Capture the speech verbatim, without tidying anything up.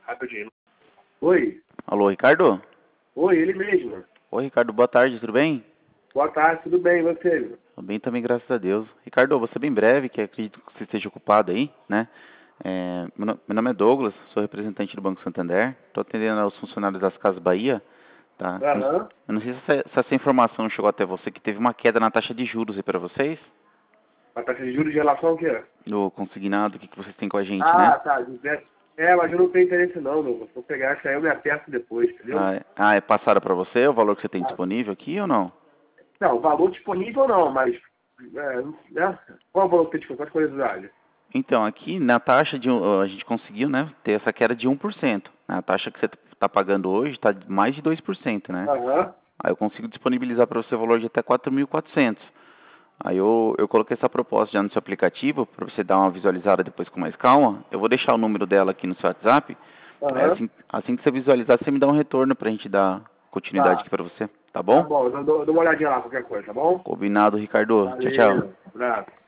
Rapidinho. Oi. Alô, Ricardo? Oi, ele mesmo. Oi, Ricardo, boa tarde, tudo bem? Boa tarde, tudo bem, e você? Tudo bem também, graças a Deus. Ricardo, vou ser bem breve, que acredito que você esteja ocupado aí, né? É, meu, no- meu nome é Douglas, sou representante do Banco Santander, estou atendendo aos funcionários das Casas Bahia, tá? Eu não, Aham. eu não sei se essa, se essa informação chegou até você, que teve uma queda na taxa de juros aí para vocês, A taxa de juros de relação ao quê? no consignado, o que, que vocês têm com a gente, né? Ah, tá. José. É, mas eu não tenho interesse não, Lucas. Vou pegar essa aí, eu me aperto depois, entendeu? Ah, é, ah, é passado para você o valor que você tem Ah, disponível aqui ou não? não, valor disponível não, mas... É, né? Qual é o valor que tem disponível? Qual a curiosidade? Então, aqui na taxa de um- a gente conseguiu, né, ter essa queda de um por cento. A taxa que você está pagando hoje está mais de dois por cento, né? Aham. Aí eu consigo disponibilizar para você o valor de até quatro mil e quatrocentos. Aí eu, eu coloquei essa proposta já no seu aplicativo para você dar uma visualizada depois com mais calma. Eu vou deixar o número dela aqui no seu WhatsApp. Aí Aham. assim, assim que você visualizar, você me dá um retorno para a gente dar continuidade Tá. aqui para você, tá Tá bom? bom, eu dou, eu dou uma olhadinha lá, qualquer coisa, tá bom? Combinado, Ricardo. Tchau, tchau. Valeu. Abraço.